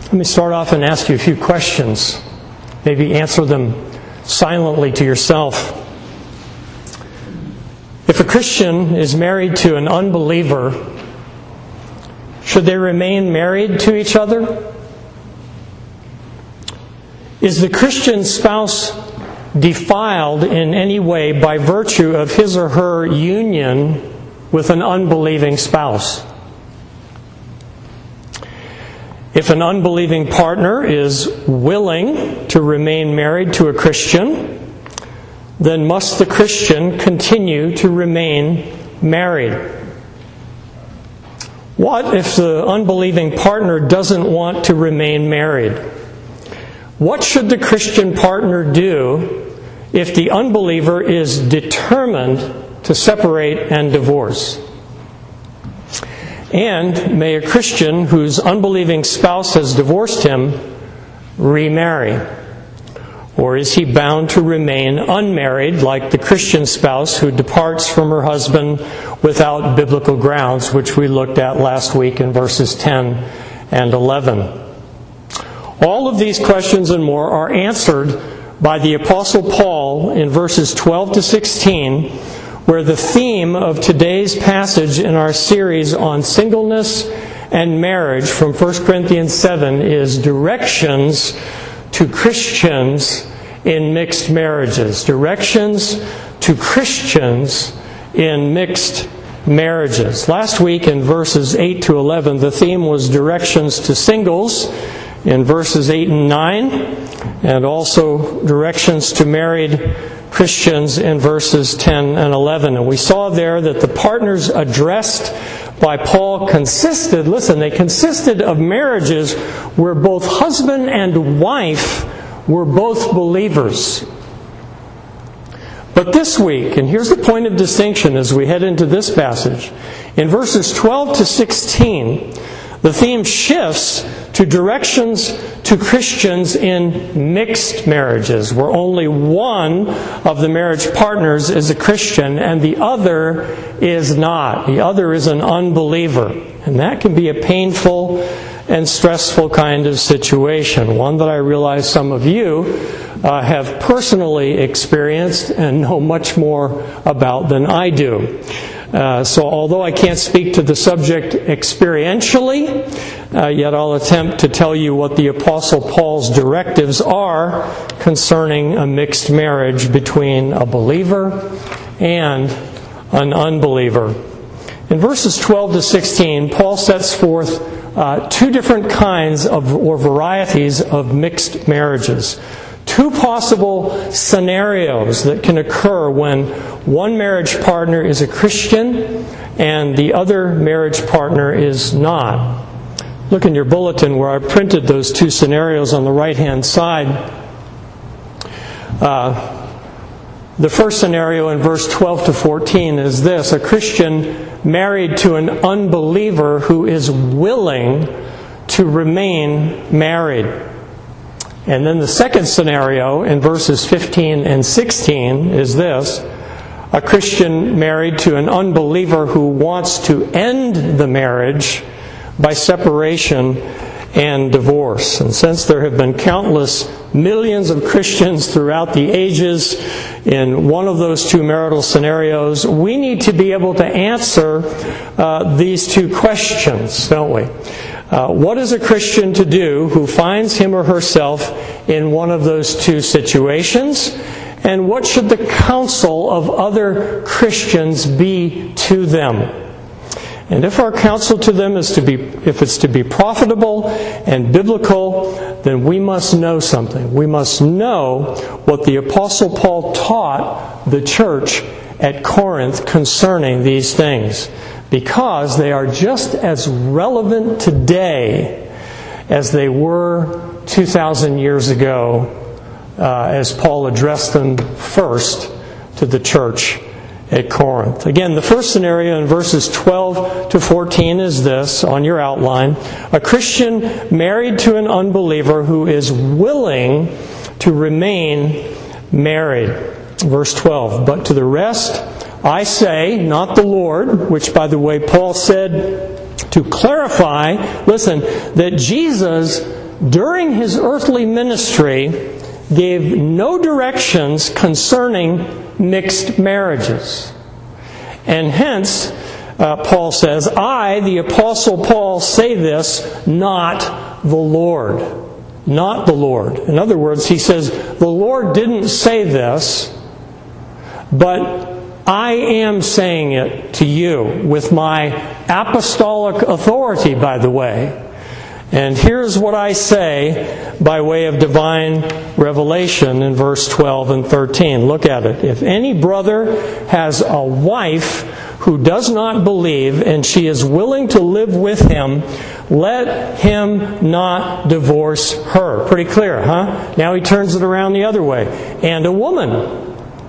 Let me start off and ask you a few questions. Maybe answer them silently to yourself. If a Christian is married to an unbeliever, should they remain married to each other? Is the Christian spouse defiled in any way by virtue of his or her union with an unbelieving spouse? If an unbelieving partner is willing to remain married to a Christian, then must the Christian continue to remain married? What if the unbelieving partner doesn't want to remain married? What should the Christian partner do if the unbeliever is determined to separate and divorce? And may a Christian whose unbelieving spouse has divorced him remarry? Or is he bound to remain unmarried like the Christian spouse who departs from her husband without biblical grounds, which we looked at last week in verses 10 and 11? All of these questions and more are answered by the Apostle Paul in verses 12 to 16, where the theme of today's passage in our series on singleness and marriage from 1 Corinthians 7 is directions to Christians in mixed marriages. Directions to Christians in mixed marriages. Last week in verses 8 to 11, the theme was directions to singles in verses 8 and 9, and also directions to married Christians in verses 10 and 11. And we saw there that the partners addressed by Paul consisted of marriages where both husband and wife were both believers. But this week, and here's the point of distinction as we head into this passage, in verses 12 to 16, the theme shifts to directions to Christians in mixed marriages, where only one of the marriage partners is a Christian and the other is not. The other is an unbeliever. And that can be a painful and stressful kind of situation, one that I realize some of you have personally experienced and know much more about than I do. So although I can't speak to the subject experientially, yet I'll attempt to tell you what the Apostle Paul's directives are concerning a mixed marriage between a believer and an unbeliever. In verses 12 to 16, Paul sets forth two different kinds of, or varieties of mixed marriages. Two possible scenarios that can occur when one marriage partner is a Christian and the other marriage partner is not. Look in your bulletin where I printed those two scenarios on the right-hand side. The first scenario in verse 12 to 14 is this: a Christian married to an unbeliever who is willing to remain married. And then the second scenario in verses 15 and 16 is this: a Christian married to an unbeliever who wants to end the marriage by separation and divorce. And since there have been countless millions of Christians throughout the ages in one of those two marital scenarios, we need to be able to answer these two questions, don't we? What is a Christian to do who finds him or herself in one of those two situations? And what should the counsel of other Christians be to them? And if our counsel to them is if it's to be profitable and biblical, then we must know something. We must know what the Apostle Paul taught the church at Corinth concerning these things, because they are just as relevant today as they were 2,000 years ago, as Paul addressed them first to the church at Corinth. Again, the first scenario in verses 12 to 14 is this on your outline: a Christian married to an unbeliever who is willing to remain married. Verse 12, but to the rest I say, not the Lord, which, by the way, Paul said to clarify, listen, that Jesus during his earthly ministry, gave no directions concerning mixed marriages. And hence, Paul says, I, the Apostle Paul, say this, not the Lord. Not the Lord. In other words, he says, the Lord didn't say this, but I am saying it to you with my apostolic authority, by the way. And here's what I say by way of divine revelation in verse 12 and 13. Look at it. If any brother has a wife who does not believe and she is willing to live with him, let him not divorce her. Pretty clear, huh? Now he turns it around the other way. And a woman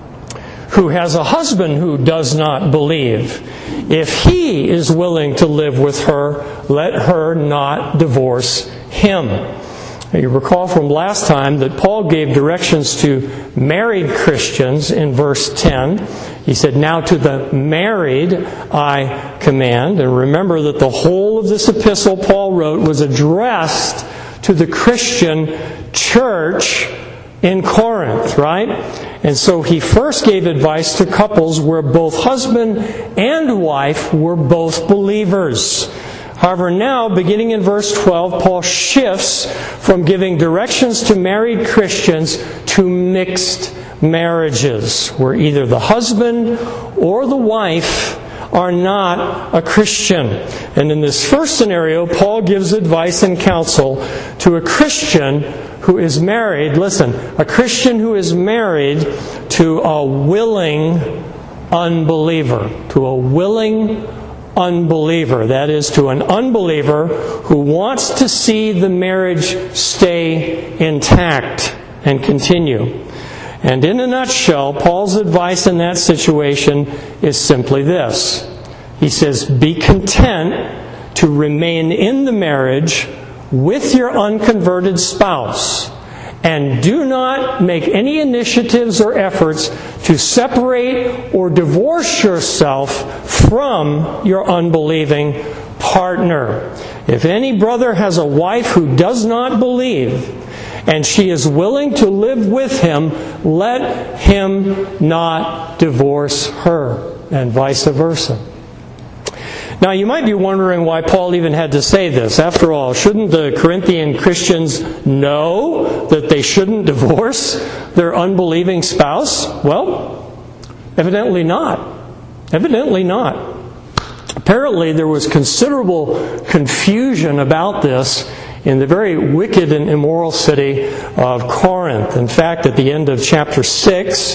who has a husband who does not believe, if he is willing to live with her, let her not divorce him. You recall from last time that Paul gave directions to married Christians in verse 10. He said, now to the married I command. And remember that the whole of this epistle Paul wrote was addressed to the Christian church in Corinth, right? And so he first gave advice to couples where both husband and wife were both believers. However, now, beginning in verse 12, Paul shifts from giving directions to married Christians to mixed marriages, where either the husband or the wife are not a Christian. And in this first scenario, Paul gives advice and counsel to a Christian who is married, listen, a Christian who is married to a willing unbeliever. To a willing unbeliever. That is, to an unbeliever who wants to see the marriage stay intact and continue. And in a nutshell, Paul's advice in that situation is simply this. He says, be content to remain in the marriage with your unconverted spouse, and do not make any initiatives or efforts to separate or divorce yourself from your unbelieving partner. If any brother has a wife who does not believe, and she is willing to live with him, let him not divorce her, and vice versa. Now, you might be wondering why Paul even had to say this. After all, shouldn't the Corinthian Christians know that they shouldn't divorce their unbelieving spouse? Well, evidently not. Evidently not. Apparently, there was considerable confusion about this in the very wicked and immoral city of Corinth. In fact, at the end of chapter 6,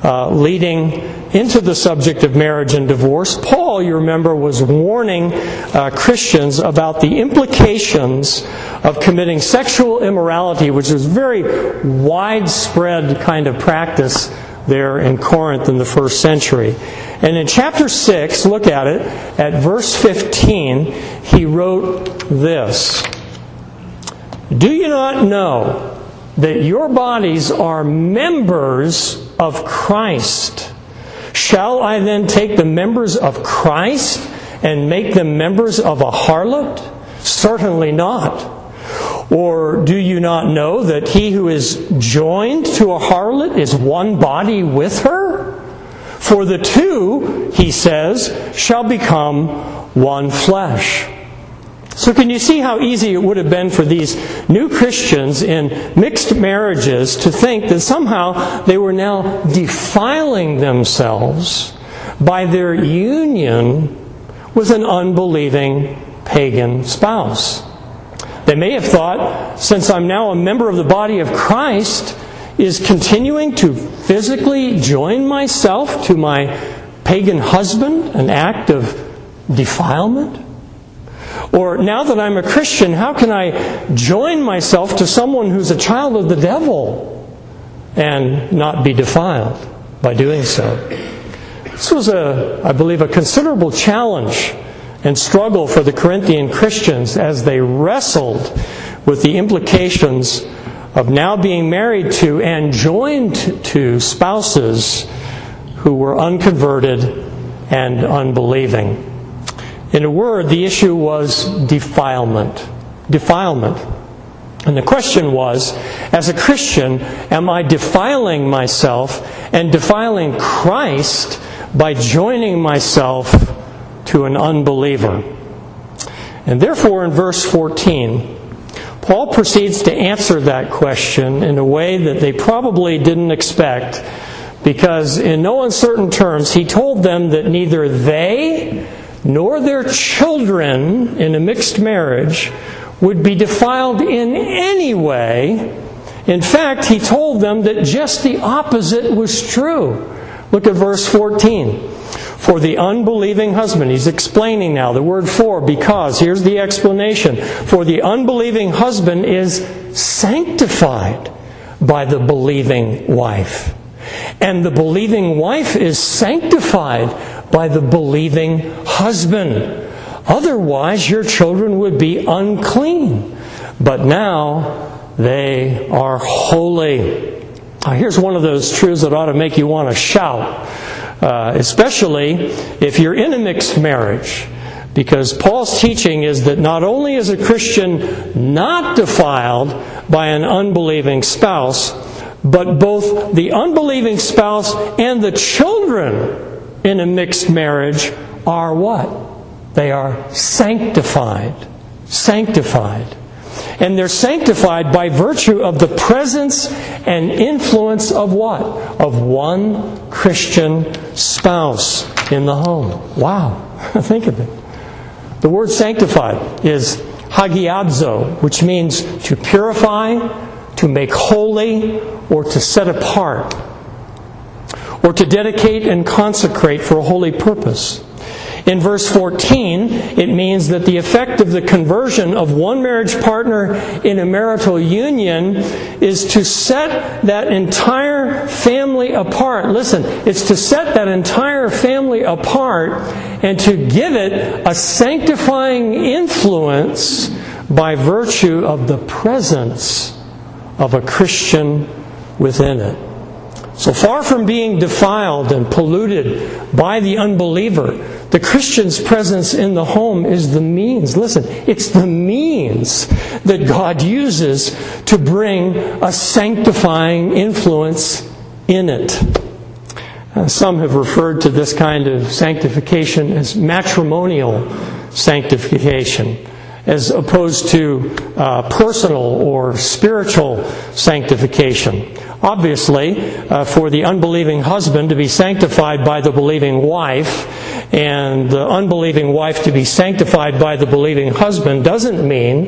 leading into the subject of marriage and divorce, Paul, you remember, was warning Christians about the implications of committing sexual immorality, which was a very widespread kind of practice there in Corinth in the first century. And in chapter 6, look at it, at verse 15, he wrote this. Do you not know that your bodies are members of Christ? Shall I then take the members of Christ and make them members of a harlot? Certainly not. Or do you not know that he who is joined to a harlot is one body with her? For the two, he says, shall become one flesh. So can you see how easy it would have been for these new Christians in mixed marriages to think that somehow they were now defiling themselves by their union with an unbelieving pagan spouse? They may have thought, since I'm now a member of the body of Christ, is continuing to physically join myself to my pagan husband an act of defilement? Or now that I'm a Christian, how can I join myself to someone who's a child of the devil and not be defiled by doing so? This was, I believe, a considerable challenge and struggle for the Corinthian Christians as they wrestled with the implications of now being married to and joined to spouses who were unconverted and unbelieving. In a word, the issue was defilement. Defilement. And the question was, as a Christian, am I defiling myself and defiling Christ by joining myself to an unbeliever? And therefore, in verse 14, Paul proceeds to answer that question in a way that they probably didn't expect, because in no uncertain terms, he told them that neither they nor their children in a mixed marriage would be defiled in any way. In fact, he told them that just the opposite was true. Look at verse 14. For the unbelieving husband, he's explaining now the word for, because, here's the explanation. For the unbelieving husband is sanctified by the believing wife. And the believing wife is sanctified by the believing husband. Otherwise, your children would be unclean. But now they are holy. Now, here's one of those truths that ought to make you want to shout, especially if you're in a mixed marriage. Because Paul's teaching is that not only is a Christian not defiled by an unbelieving spouse, but both the unbelieving spouse and the children in a mixed marriage are what? They are sanctified. Sanctified. And they're sanctified by virtue of the presence and influence of what? Of one Christian spouse in the home. Wow. Think of it. The word sanctified is hagiadzo, which means to purify, to make holy, or to set apart, or to dedicate and consecrate for a holy purpose. In verse 14, it means that the effect of the conversion of one marriage partner in a marital union is to set that entire family apart. Listen, it's to set that entire family apart and to give it a sanctifying influence by virtue of the presence of a Christian within it. So far from being defiled and polluted by the unbeliever, the Christian's presence in the home is the means. Listen, it's the means that God uses to bring a sanctifying influence in it. Some have referred to this kind of sanctification as matrimonial sanctification, as opposed to personal or spiritual sanctification. Obviously, for the unbelieving husband to be sanctified by the believing wife, and the unbelieving wife to be sanctified by the believing husband does not mean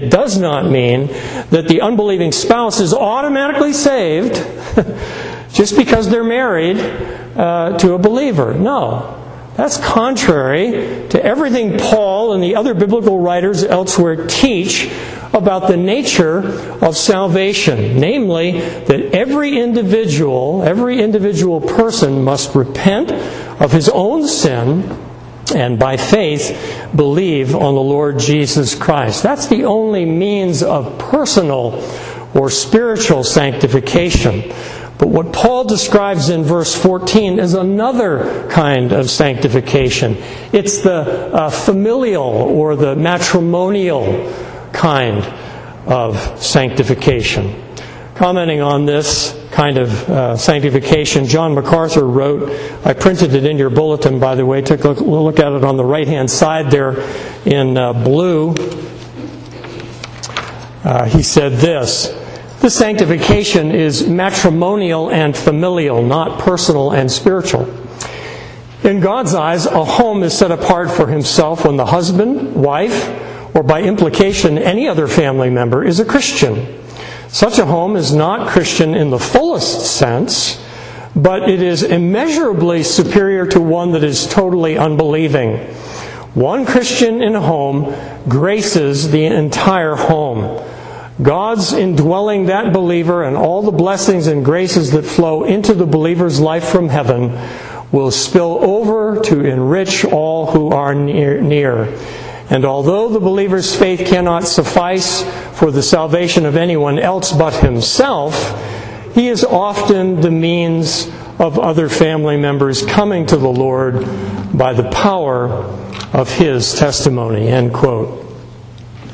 that the unbelieving spouse is automatically saved just because they're married to a believer. No. That's contrary to everything Paul and the other biblical writers elsewhere teach about the nature of salvation. Namely, that every individual person must repent of his own sin and by faith believe on the Lord Jesus Christ. That's the only means of personal or spiritual sanctification. But what Paul describes in verse 14 is another kind of sanctification. It's the familial or the matrimonial kind of sanctification. Commenting on this kind of sanctification, John MacArthur wrote, I printed it in your bulletin, by the way, took a look at it on the right-hand side there in blue. He said this: this sanctification is matrimonial and familial, not personal and spiritual. In God's eyes, a home is set apart for himself when the husband, wife, or by implication any other family member is a Christian. Such a home is not Christian in the fullest sense, but it is immeasurably superior to one that is totally unbelieving. One Christian in a home graces the entire home. God's indwelling that believer, and all the blessings and graces that flow into the believer's life from heaven will spill over to enrich all who are near. And although the believer's faith cannot suffice for the salvation of anyone else but himself, he is often the means of other family members coming to the Lord by the power of his testimony. End quote.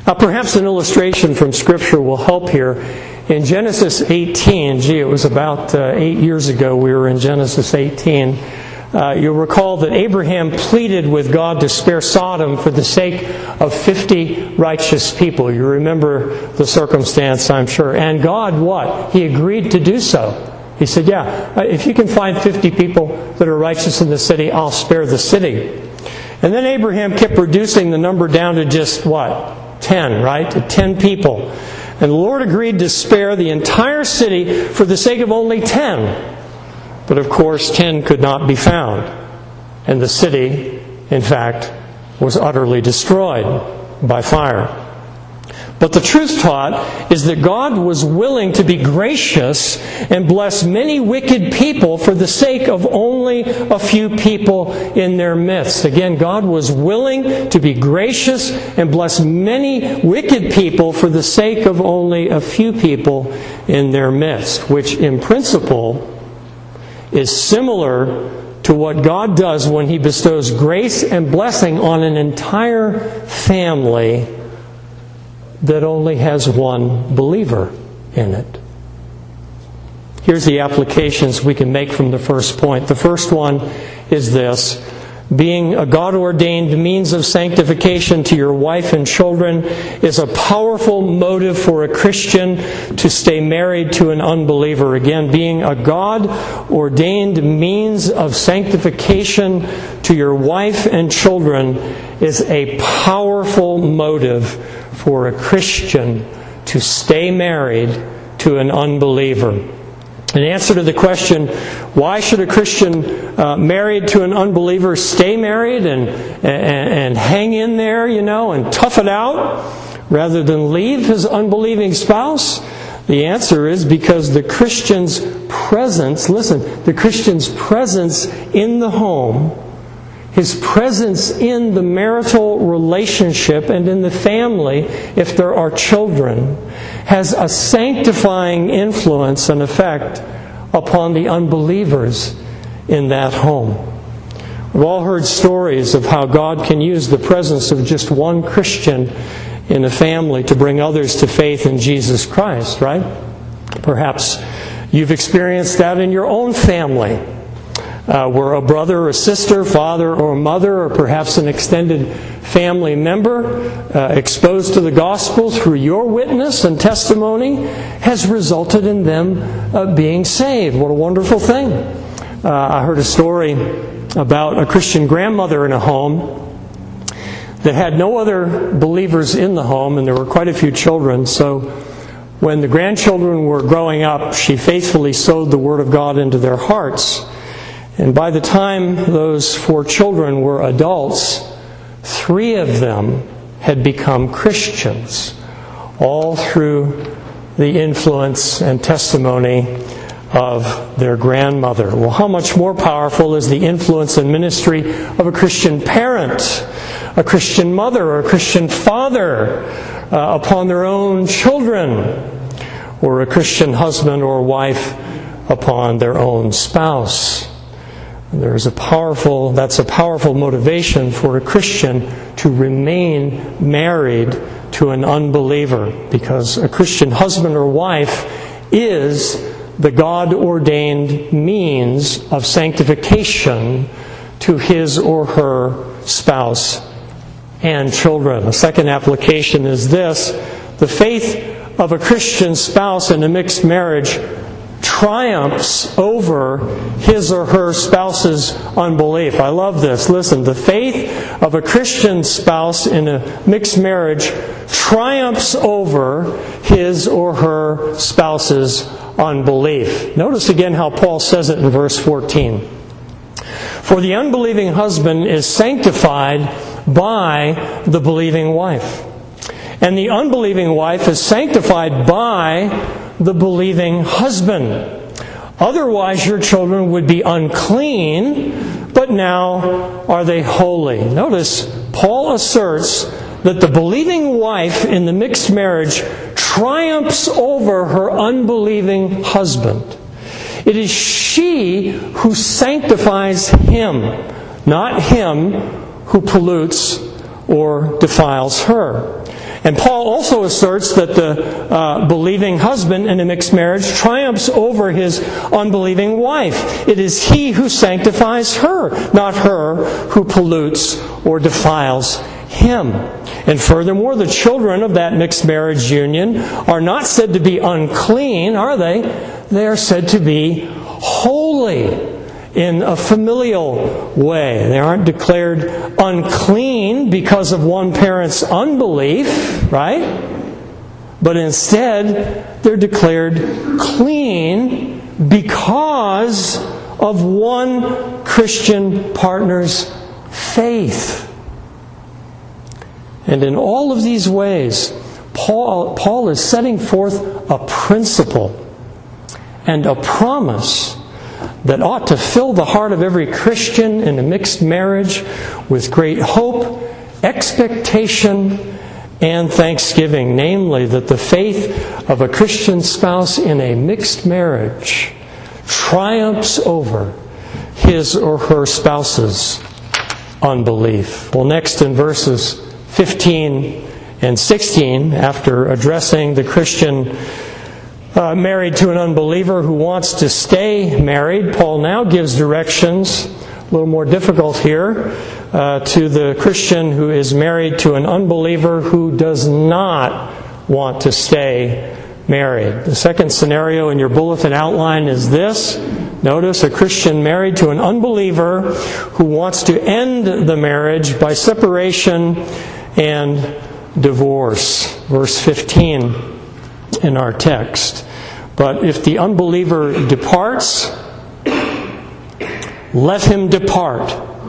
Now, perhaps an illustration from Scripture will help here. In Genesis 18, it was about 8 years ago we were in Genesis 18. You'll recall that Abraham pleaded with God to spare Sodom for the sake of 50 righteous people. You remember the circumstance, I'm sure. And God, what? He agreed to do so. He said, yeah, if you can find 50 people that are righteous in the city, I'll spare the city. And then Abraham kept reducing the number down to just what? 10, right? To 10 people. And the Lord agreed to spare the entire city for the sake of only 10. But of course, 10 could not be found. And the city, in fact, was utterly destroyed by fire. But the truth taught is that God was willing to be gracious and bless many wicked people for the sake of only a few people in their midst. Again, God was willing to be gracious and bless many wicked people for the sake of only a few people in their midst, which in principle is similar to what God does when He bestows grace and blessing on an entire family that only has one believer in it. Here's the applications we can make from the first point. The first one is this: being a God-ordained means of sanctification to your wife and children is a powerful motive for a Christian to stay married to an unbeliever. Again, being a God-ordained means of sanctification to your wife and children is a powerful motive for a Christian to stay married to an unbeliever. In answer to the question, why should a Christian married to an unbeliever stay married and hang in there, and tough it out rather than leave his unbelieving spouse? The answer is because the Christian's presence, the Christian's presence in the home, his presence in the marital relationship and in the family, if there are children, has a sanctifying influence and effect upon the unbelievers in that home. We've all heard stories of how God can use the presence of just one Christian in a family to bring others to faith in Jesus Christ, right? Perhaps you've experienced that in your own family. Where a brother or a sister, father or mother, or perhaps an extended family member exposed to the gospel through your witness and testimony has resulted in them being saved. What a wonderful thing. I heard a story about a Christian grandmother in a home that had no other believers in the home, and there were quite a few children. So when the grandchildren were growing up, she faithfully sowed the Word of God into their hearts. And by the time those 4 children were adults, 3 of them had become Christians, all through the influence and testimony of their grandmother. Well, how much more powerful is the influence and ministry of a Christian parent, a Christian mother, or a Christian father upon their own children, or a Christian husband or wife upon their own spouse? That's a powerful motivation for a Christian to remain married to an unbeliever, because a Christian husband or wife is the God-ordained means of sanctification to his or her spouse and children. A second application is this: the faith of a Christian spouse in a mixed marriage triumphs over his or her spouse's unbelief. I love this. Listen, the faith of a Christian spouse in a mixed marriage triumphs over his or her spouse's unbelief. Notice again how Paul says it in verse 14. For the unbelieving husband is sanctified by the believing wife, and the unbelieving wife is sanctified by the believing husband. Otherwise your children would be unclean, but now are they holy. Notice, Paul asserts that the believing wife in the mixed marriage triumphs over her unbelieving husband. It is she who sanctifies him, not him who pollutes or defiles her. And Paul also asserts that the believing husband in a mixed marriage triumphs over his unbelieving wife. It is he who sanctifies her, not her who pollutes or defiles him. And furthermore, the children of that mixed marriage union are not said to be unclean, are they? They are said to be holy in a familial way. They aren't declared unclean because of one parent's unbelief, right? But instead, they're declared clean because of one Christian partner's faith. And in all of these ways, Paul is setting forth a principle and a promise that ought to fill the heart of every Christian in a mixed marriage with great hope, expectation, and thanksgiving. Namely, that the faith of a Christian spouse in a mixed marriage triumphs over his or her spouse's unbelief. Well, next in verses 15 and 16, after addressing the Christian married to an unbeliever who wants to stay married, Paul now gives directions, a little more difficult here, to the Christian who is married to an unbeliever who does not want to stay married. The second scenario in your bulletin outline is this. Notice a Christian married to an unbeliever who wants to end the marriage by separation and divorce. Verse 15 in our text. But if the unbeliever departs, let him depart.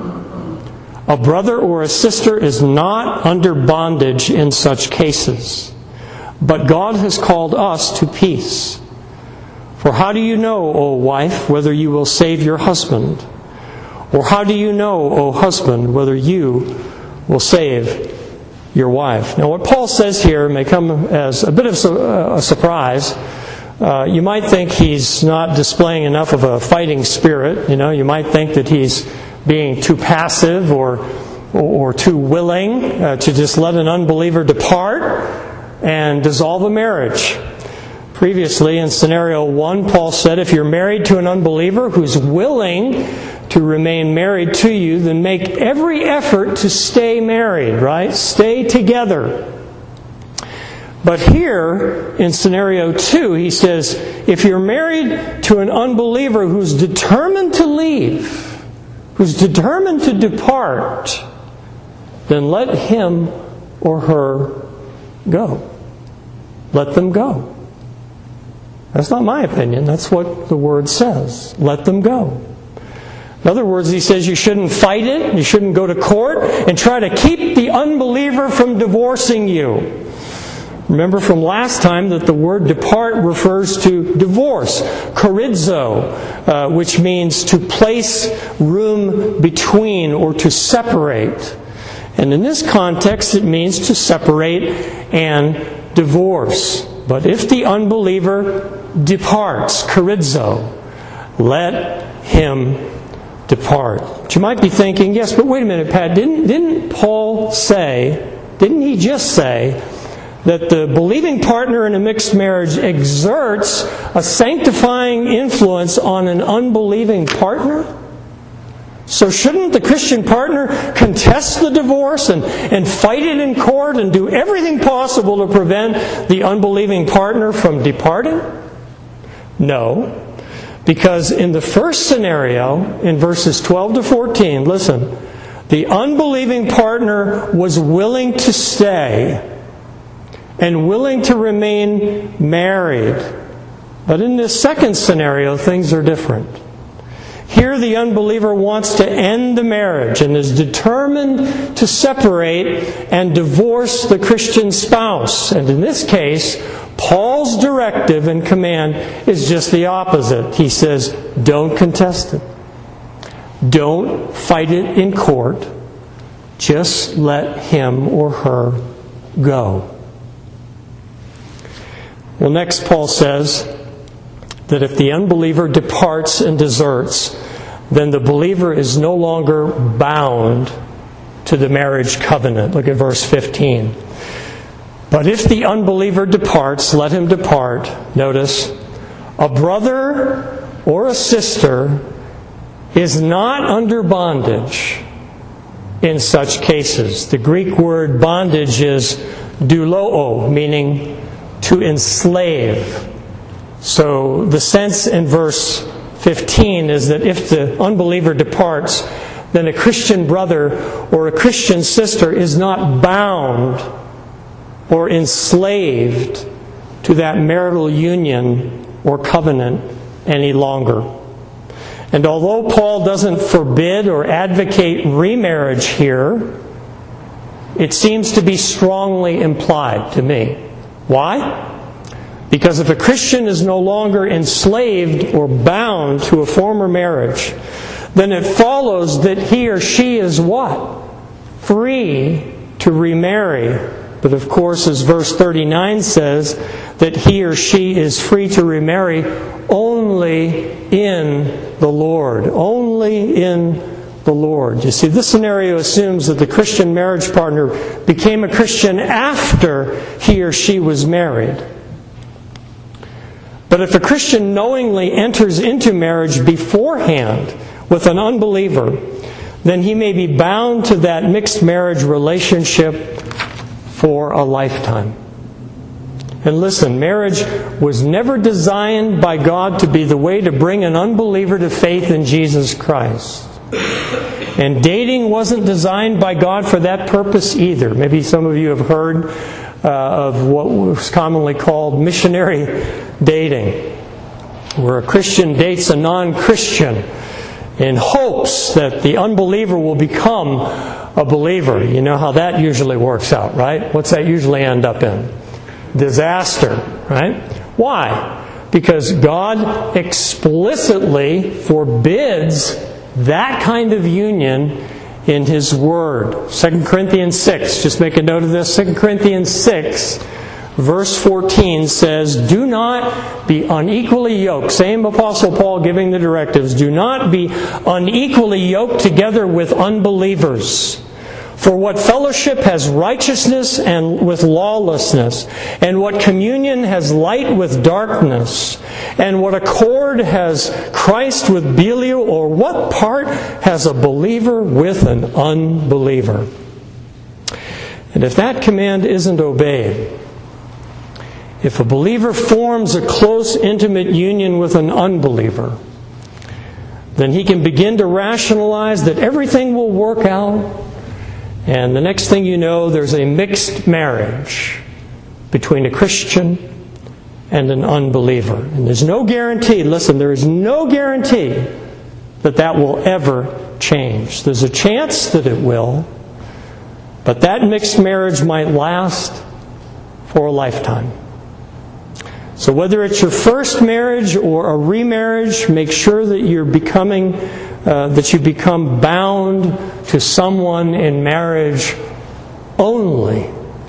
A brother or a sister is not under bondage in such cases, but God has called us to peace. For how do you know, O wife, whether you will save your husband? Or how do you know, O husband, whether you will save your wife? Now, what Paul says here may come as a bit of a surprise. You might think he's not displaying enough of a fighting spirit. You might think that he's being too passive or too willing to just let an unbeliever depart and dissolve a marriage. Previously, in scenario 1, Paul said, if you're married to an unbeliever who's willing to remain married to you, then make every effort to stay married, right? Stay together. But here, in scenario 2, he says, if you're married to an unbeliever who's determined to leave, who's determined to depart, then let him or her go. Let them go. That's not my opinion. That's what the Word says. Let them go. In other words, he says you shouldn't fight it, you shouldn't go to court and try to keep the unbeliever from divorcing you. Remember from last time that the word depart refers to divorce, chorizo, which means to place room between or to separate. And in this context, it means to separate and divorce. But if the unbeliever departs, chorizo, let him depart. But you might be thinking, yes, but wait a minute, Pat, didn't Paul say, didn't he just say that the believing partner in a mixed marriage exerts a sanctifying influence on an unbelieving partner? So shouldn't the Christian partner contest the divorce and fight it in court and do everything possible to prevent the unbelieving partner from departing? No. Because in the first scenario, in verses 12 to 14, listen, the unbelieving partner was willing to stay and willing to remain married. But in this second scenario, things are different. Here the unbeliever wants to end the marriage and is determined to separate and divorce the Christian spouse. And in this case, Paul's directive and command is just the opposite. He says, don't contest it. Don't fight it in court. Just let him or her go. Well, next Paul says that if the unbeliever departs and deserts, then the believer is no longer bound to the marriage covenant. Look at verse 15. But if the unbeliever departs, let him depart. Notice, a brother or a sister is not under bondage in such cases. The Greek word bondage is douloo, meaning to enslave. So the sense in verse 15 is that if the unbeliever departs, then a Christian brother or a Christian sister is not bound or enslaved to that marital union or covenant any longer. And although Paul doesn't forbid or advocate remarriage here, it seems to be strongly implied to me. Why? Because if a Christian is no longer enslaved or bound to a former marriage, then it follows that he or she is what? Free to remarry. But of course, as verse 39 says, that he or she is free to remarry only in the Lord. Only in the Lord. You see, this scenario assumes that the Christian marriage partner became a Christian after he or she was married. But if a Christian knowingly enters into marriage beforehand with an unbeliever, then he may be bound to that mixed marriage relationship for a lifetime. And listen, marriage was never designed by God to be the way to bring an unbeliever to faith in Jesus Christ. And dating wasn't designed by God for that purpose either. Maybe some of you have heard of what was commonly called missionary dating, where a Christian dates a non-Christian in hopes that the unbeliever will become a believer. You know how that usually works out, right? What's that usually end up in? Disaster, right? Why? Because God explicitly forbids that kind of union in His Word. 2 Corinthians 6, just make a note of this. 2 Corinthians 6, verse 14 says, "Do not be unequally yoked." Same Apostle Paul giving the directives. "Do not be unequally yoked together with unbelievers. For what fellowship has righteousness and with lawlessness? And what communion has light with darkness? And what accord has Christ with Belial? Or what part has a believer with an unbeliever?" And if that command isn't obeyed, if a believer forms a close, intimate union with an unbeliever, then he can begin to rationalize that everything will work out. And the next thing you know, there's a mixed marriage between a Christian and an unbeliever. And there's no guarantee, listen, there is no guarantee that that will ever change. There's a chance that it will, but that mixed marriage might last for a lifetime. So whether it's your first marriage or a remarriage, make sure that you're that you become bound to someone in marriage only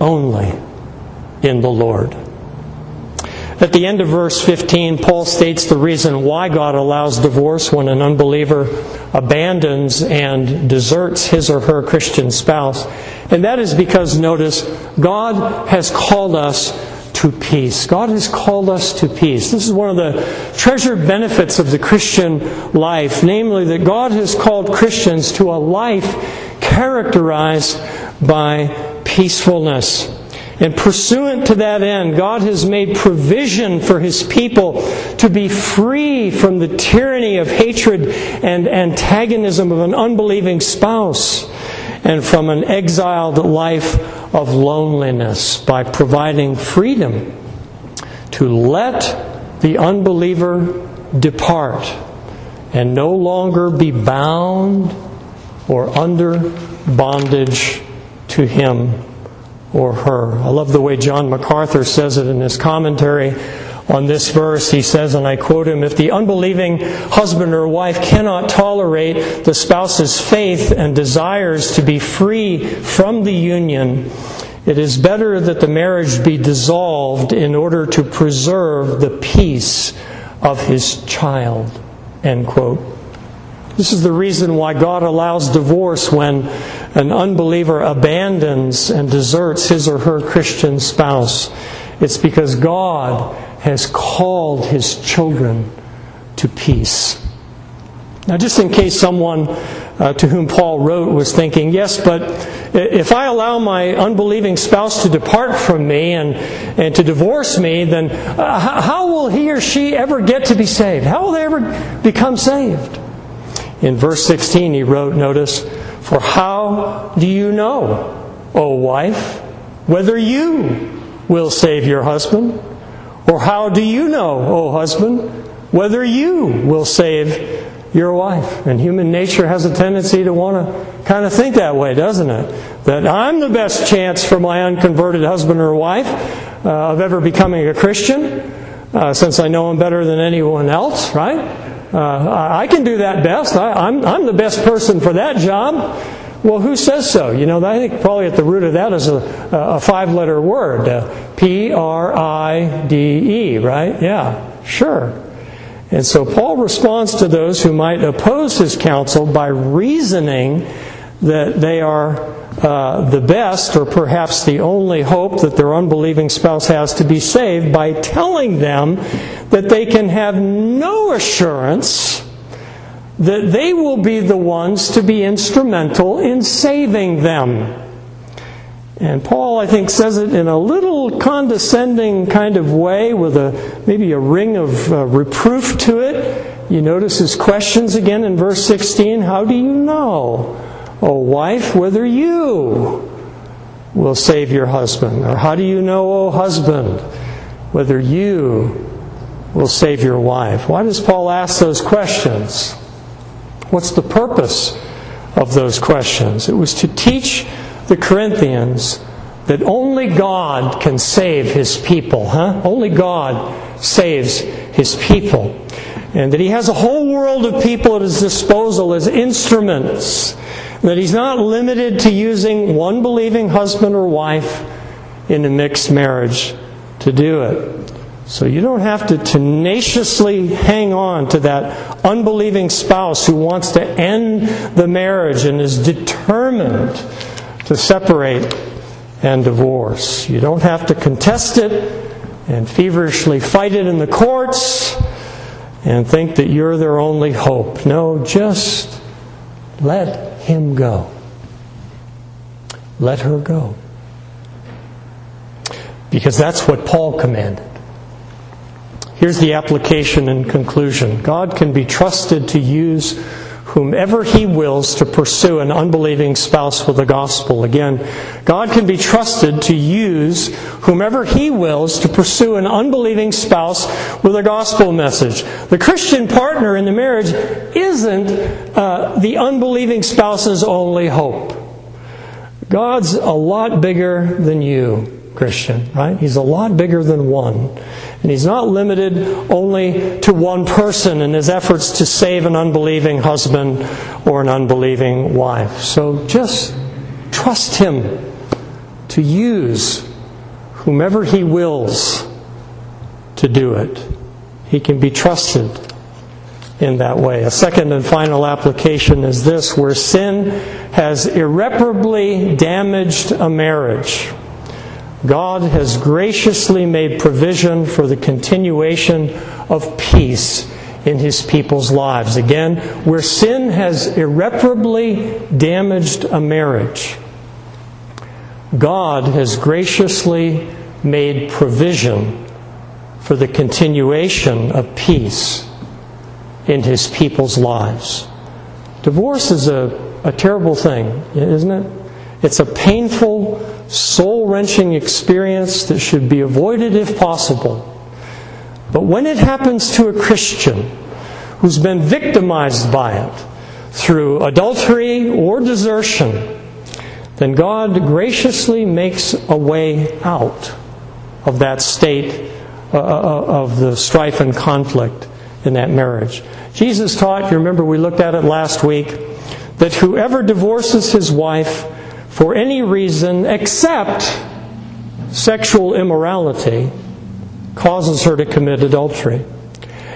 in the Lord. At the end of verse 15, Paul states the reason why God allows divorce when an unbeliever abandons and deserts his or her Christian spouse. And that is because, notice, God has called us to peace. God has called us to peace. This is one of the treasured benefits of the Christian life, namely that God has called Christians to a life characterized by peacefulness. And pursuant to that end, God has made provision for His people to be free from the tyranny of hatred and antagonism of an unbelieving spouse, and from an exiled life of loneliness, by providing freedom to let the unbeliever depart and no longer be bound or under bondage to him or her. I love the way John MacArthur says it in his commentary on this verse. He says, and I quote him, "If the unbelieving husband or wife cannot tolerate the spouse's faith and desires to be free from the union, it is better that the marriage be dissolved in order to preserve the peace of his child." End quote. This is the reason why God allows divorce when an unbeliever abandons and deserts his or her Christian spouse. It's because God has called His children to peace. Now, just in case someone to whom Paul wrote was thinking, yes, but if I allow my unbelieving spouse to depart from me and to divorce me, then how will he or she ever get to be saved? How will they ever become saved? In verse 16 he wrote, notice, "For how do you know, O wife, whether you will save your husband? Or how do you know, O husband, whether you will save your wife?" And human nature has a tendency to want to kind of think that way, doesn't it? That I'm the best chance for my unconverted husband or wife of ever becoming a Christian, since I know him better than anyone else, right? I can do that best. I'm the best person for that job. Well, who says so? You know, I think probably at the root of that is a five-letter word, P-R-I-D-E, right? Yeah, sure. And so Paul responds to those who might oppose his counsel by reasoning that they are the best, or perhaps the only hope that their unbelieving spouse has to be saved, by telling them that they can have no assurance that they will be the ones to be instrumental in saving them. And Paul, I think, says it in a little condescending kind of way, with maybe a ring of reproof to it. You notice his questions again in verse 16. How do you know, O wife, whether you will save your husband? Or how do you know, O husband, whether you will save your wife? Why does Paul ask those questions? What's the purpose of those questions? It was to teach the Corinthians that only God can save His people. Only God saves His people. And that He has a whole world of people at His disposal as instruments. And that He's not limited to using one believing husband or wife in a mixed marriage to do it. So you don't have to tenaciously hang on to that unbelieving spouse who wants to end the marriage and is determined to separate and divorce. You don't have to contest it and feverishly fight it in the courts and think that you're their only hope. No, just let him go. Let her go. Because that's what Paul commanded. Here's the application and conclusion. God can be trusted to use whomever He wills to pursue an unbelieving spouse with the gospel. Again, God can be trusted to use whomever He wills to pursue an unbelieving spouse with a gospel message. The Christian partner in the marriage isn't the unbelieving spouse's only hope. God's a lot bigger than you, Christian, right? He's a lot bigger than one. And He's not limited only to one person in His efforts to save an unbelieving husband or an unbelieving wife. So just trust Him to use whomever He wills to do it. He can be trusted in that way. A second and final application is this: where sin has irreparably damaged a marriage, God has graciously made provision for the continuation of peace in His people's lives. Again, where sin has irreparably damaged a marriage, God has graciously made provision for the continuation of peace in His people's lives. Divorce is a terrible thing, isn't it? It's a painful, soul-wrenching experience that should be avoided if possible. But when it happens to a Christian who's been victimized by it through adultery or desertion, then God graciously makes a way out of that state of the strife and conflict in that marriage. Jesus taught, you remember we looked at it last week, that whoever divorces his wife for any reason except sexual immorality causes her to commit adultery.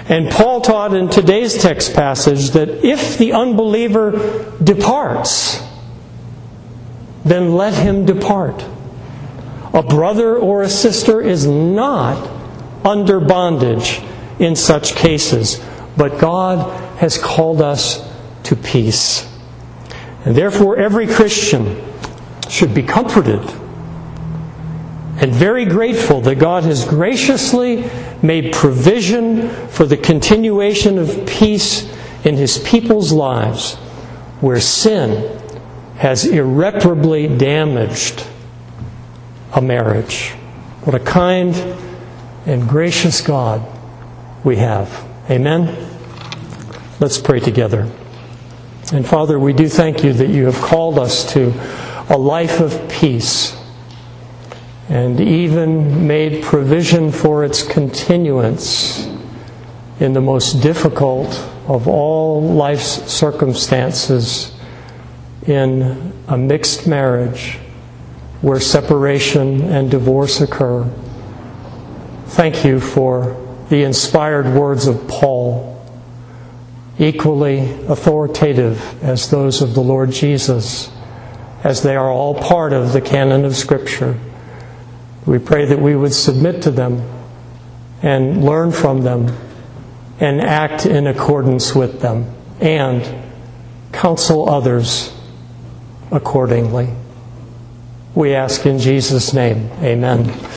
And Paul taught in today's text passage that if the unbeliever departs, then let him depart. A brother or a sister is not under bondage in such cases, but God has called us to peace. And therefore every Christian should be comforted and very grateful that God has graciously made provision for the continuation of peace in His people's lives where sin has irreparably damaged a marriage. What a kind and gracious God we have. Amen? Let's pray together. And Father, we do thank You that You have called us to a life of peace and even made provision for its continuance in the most difficult of all life's circumstances, in a mixed marriage where separation and divorce occur. Thank You for the inspired words of Paul, equally authoritative as those of the Lord Jesus, as they are all part of the canon of Scripture. We pray that we would submit to them and learn from them and act in accordance with them and counsel others accordingly. We ask in Jesus' name, amen.